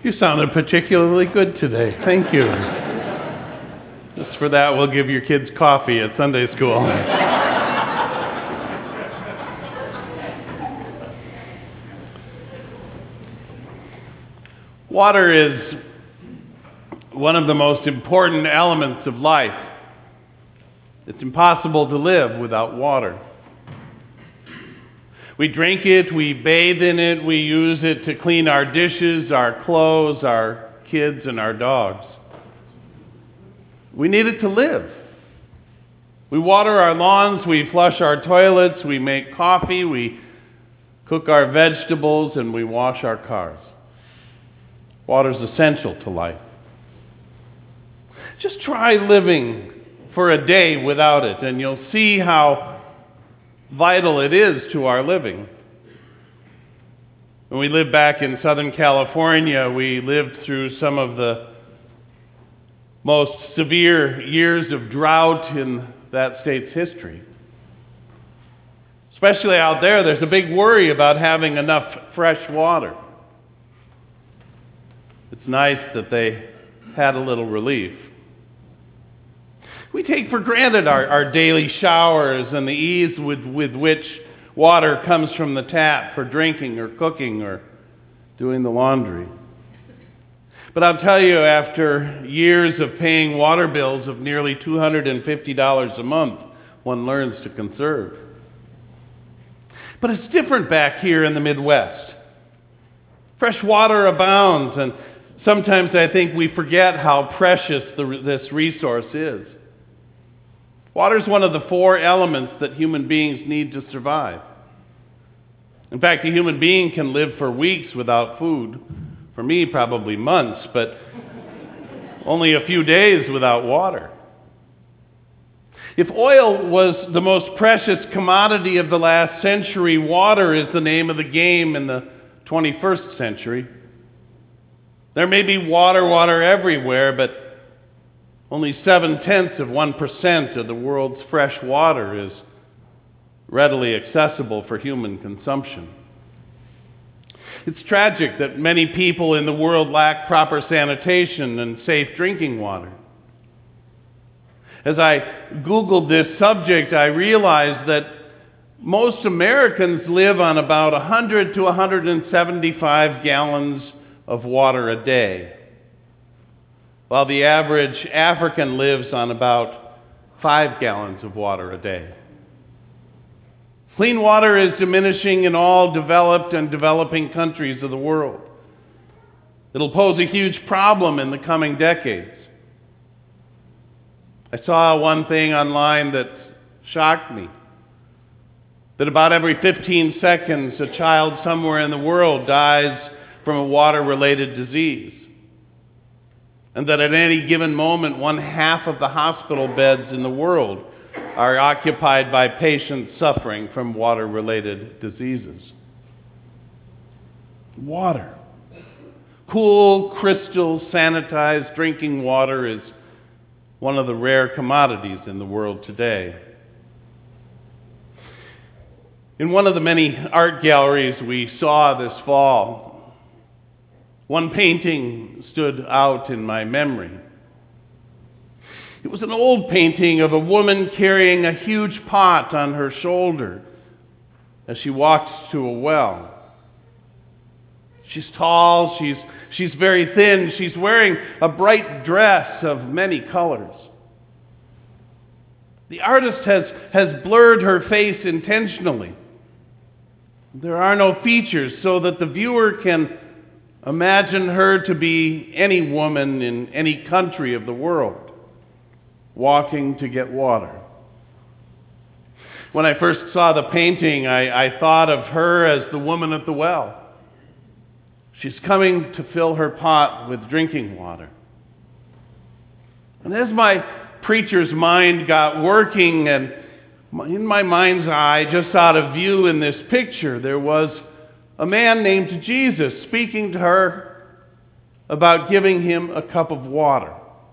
You sounded particularly good today. Thank you. Just for that, we'll give your kids coffee at Sunday school. Water is one of the most important elements of life. It's impossible to live without water. We drink it, we bathe in it, we use it to clean our dishes, our clothes, our kids, and our dogs. We need it to live. We water our lawns, we flush our toilets, we make coffee, we cook our vegetables, and we wash our cars. Water is essential to life. Just try living for a day without it, and you'll see how vital it is to our living. When we lived back in Southern California, we lived through some of the most severe years of drought in that state's history. Especially out there, there's a big worry about having enough fresh water. It's nice that they had a little relief. We take for granted our daily showers and the ease with which water comes from the tap for drinking or cooking or doing the laundry. But I'll tell you, after years of paying water bills of nearly $250 a month, one learns to conserve. But it's different back here in the Midwest. Fresh water abounds, and sometimes I think we forget how precious this resource is. Water is one of the 4 elements that human beings need to survive. In fact, a human being can live for weeks without food. For me, probably months, but only a few days without water. If oil was the most precious commodity of the last century, water is the name of the game in the 21st century. There may be water everywhere, but only 0.7% of the world's fresh water is readily accessible for human consumption. It's tragic that many people in the world lack proper sanitation and safe drinking water. As I Googled this subject, I realized that most Americans live on about 100 to 175 gallons of water a day, while the average African lives on about 5 gallons of water a day. Clean water is diminishing in all developed and developing countries of the world. It'll pose a huge problem in the coming decades. I saw one thing online that shocked me, that about every 15 seconds a child somewhere in the world dies from a water-related disease, and that at any given moment, 1/2 of the hospital beds in the world are occupied by patients suffering from water-related diseases. Water. Cool, crystal, sanitized drinking water is one of the rare commodities in the world today. In one of the many art galleries we saw this fall, one painting stood out in my memory. It was an old painting of a woman carrying a huge pot on her shoulder as she walked to a well. She's tall, she's very thin, she's wearing a bright dress of many colors. The artist has blurred her face intentionally. There are no features so that the viewer can imagine her to be any woman in any country of the world, walking to get water. When I first saw the painting, I thought of her as the woman at the well. She's coming to fill her pot with drinking water. And as my preacher's mind got working, and in my mind's eye, just out of view in this picture, there was a man named Jesus speaking to her about giving him a cup of water.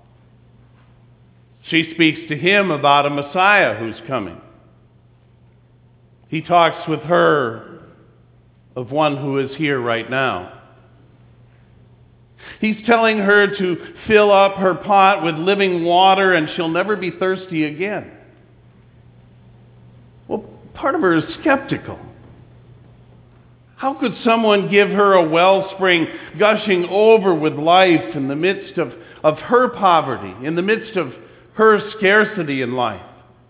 She speaks to him about a Messiah who's coming. He talks with her of one who is here right now. He's telling her to fill up her pot with living water and she'll never be thirsty again. Well, part of her is skeptical. How could someone give her a wellspring gushing over with life in the midst of her poverty, in the midst of her scarcity in life?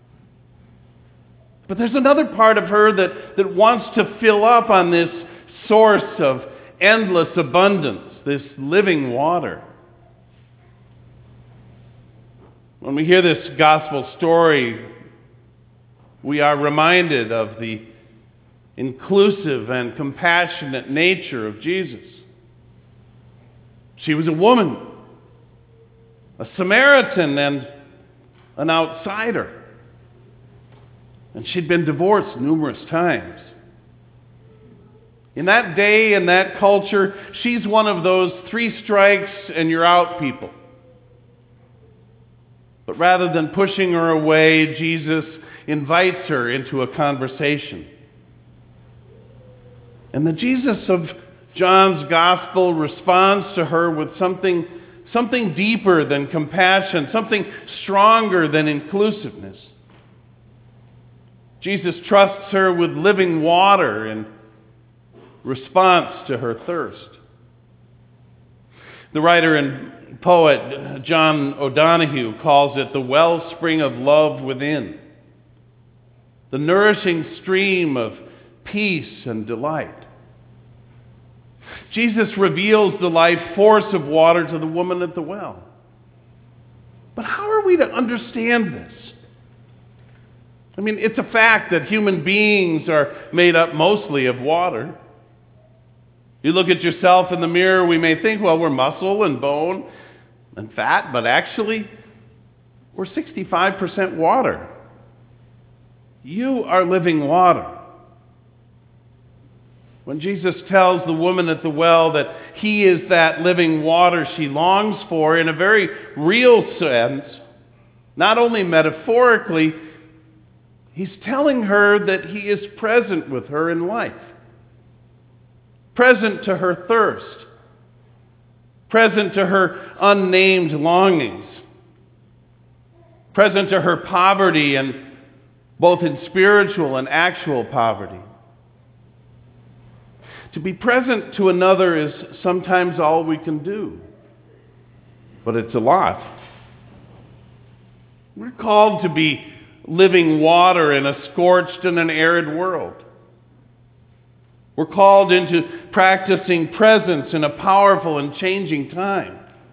But there's another part of her that wants to fill up on this source of endless abundance, this living water. When we hear this gospel story, we are reminded of the inclusive and compassionate nature of Jesus. She was a woman, a Samaritan, and an outsider. And she'd been divorced numerous times. In that day, in that culture, she's one of those 3 strikes and you're out people. But rather than pushing her away, Jesus invites her into a conversation. And the Jesus of John's gospel responds to her with something deeper than compassion, something stronger than inclusiveness. Jesus trusts her with living water in response to her thirst. The writer and poet John O'Donohue calls it the wellspring of love within, the nourishing stream of peace and delight. Jesus reveals the life force of water to the woman at the well. But how are we to understand this? I mean, it's a fact that human beings are made up mostly of water. You look at yourself in the mirror, we may think, well, we're muscle and bone and fat, but actually, we're 65% water. You are living water. When Jesus tells the woman at the well that he is that living water she longs for, in a very real sense, not only metaphorically, he's telling her that he is present with her in life. Present to her thirst. Present to her unnamed longings. Present to her poverty, and both in spiritual and actual poverty. To be present to another is sometimes all we can do, but it's a lot. We're called to be living water in a scorched and an arid world. We're called into practicing presence in a powerful and changing time.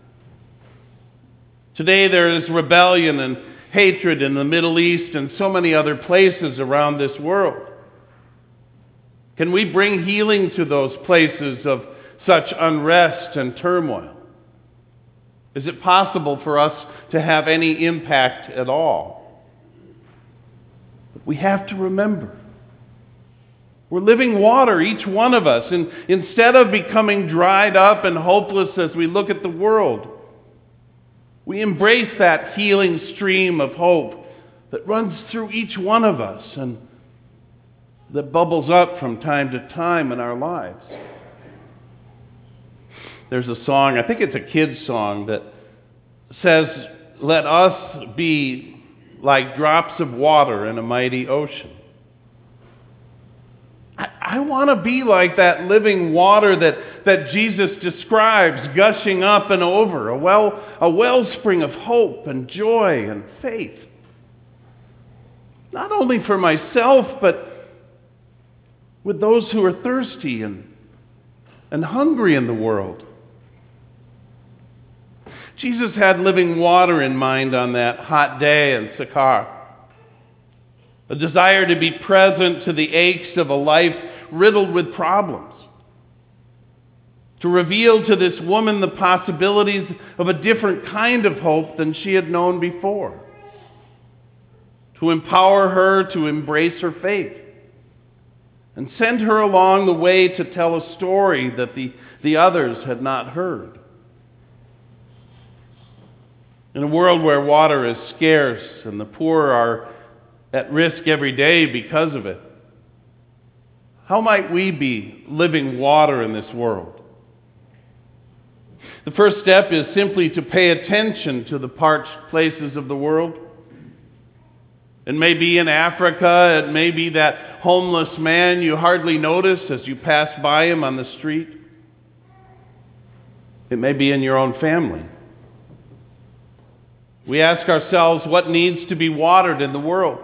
Today there is rebellion and hatred in the Middle East and so many other places around this world. Can we bring healing to those places of such unrest and turmoil? Is it possible for us to have any impact at all? But we have to remember, we're living water, each one of us, and instead of becoming dried up and hopeless as we look at the world, we embrace that healing stream of hope that runs through each one of us and that bubbles up from time to time in our lives. There's a song, I think it's a kid's song, that says, "Let us be like drops of water in a mighty ocean." I want to be like that living water that Jesus describes, gushing up and over, a wellspring of hope and joy and faith. Not only for myself, but with those who are thirsty and hungry in the world. Jesus had living water in mind on that hot day in Sychar. A desire to be present to the aches of a life riddled with problems. To reveal to this woman the possibilities of a different kind of hope than she had known before. To empower her to embrace her faith. And send her along the way to tell a story that the others had not heard. In a world where water is scarce and the poor are at risk every day because of it, how might we be living water in this world? The first step is simply to pay attention to the parched places of the world. It may be in Africa, it may be that homeless man you hardly notice as you pass by him on the street. It may be in your own family. We ask ourselves what needs to be watered in the world.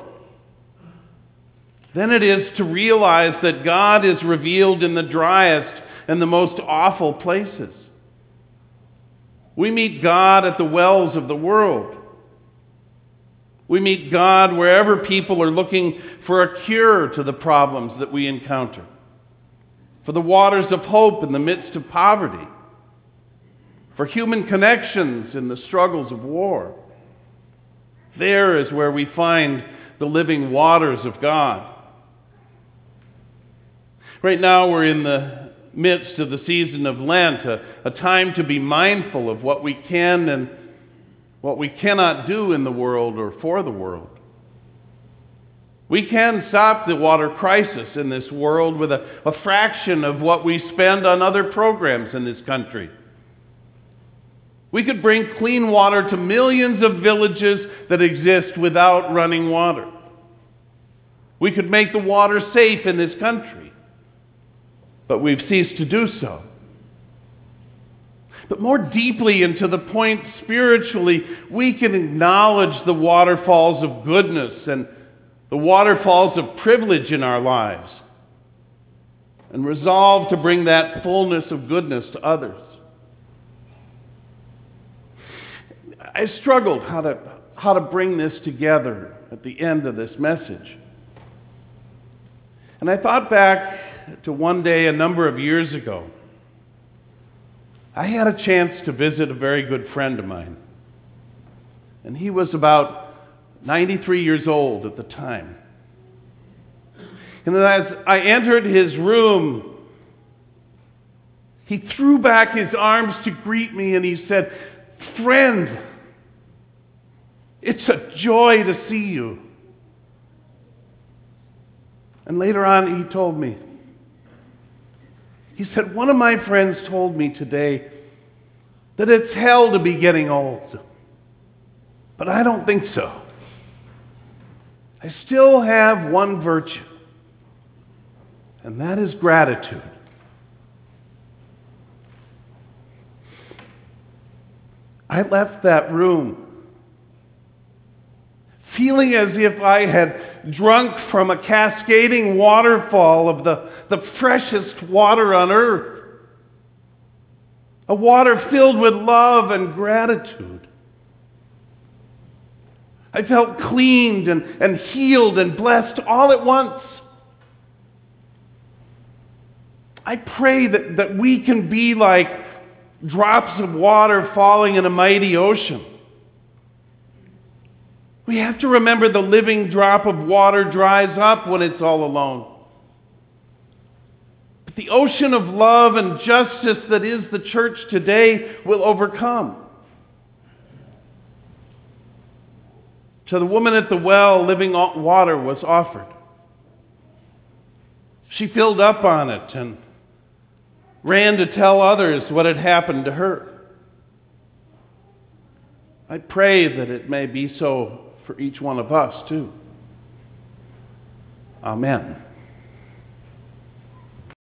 Then it is to realize that God is revealed in the driest and the most awful places. We meet God at the wells of the world. We meet God wherever people are looking for a cure to the problems that we encounter, for the waters of hope in the midst of poverty, for human connections in the struggles of war. There is where we find the living waters of God. Right now we're in the midst of the season of Lent, a time to be mindful of what we can and what we cannot do in the world or for the world. We can stop the water crisis in this world with a fraction of what we spend on other programs in this country. We could bring clean water to millions of villages that exist without running water. We could make the water safe in this country, but we've ceased to do so. But more deeply and to the point spiritually, we can acknowledge the waterfalls of goodness and the waterfalls of privilege in our lives and resolve to bring that fullness of goodness to others. I struggled how to bring this together at the end of this message. And I thought back to one day a number of years ago. I had a chance to visit a very good friend of mine. And he was about 93 years old at the time. And as I entered his room, he threw back his arms to greet me and he said, "Friend, it's a joy to see you." And later on he told me, he said, "One of my friends told me today that it's hell to be getting old. But I don't think so. I still have one virtue, and that is gratitude." I left that room feeling as if I had drunk from a cascading waterfall of the freshest water on earth. A water filled with love and gratitude. I felt cleaned and healed and blessed all at once. I pray that we can be like drops of water falling in a mighty ocean. We have to remember the living drop of water dries up when it's all alone. But the ocean of love and justice that is the church today will overcome. To the woman at the well, living water was offered. She filled up on it and ran to tell others what had happened to her. I pray that it may be so for each one of us too. Amen.